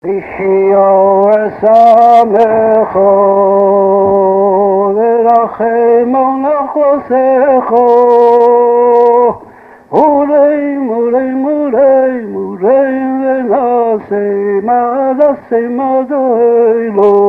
לחיות ושמחו ורחמו נחוסכו מולי מולי מולי מולי ונעשה מעשה מדעי לו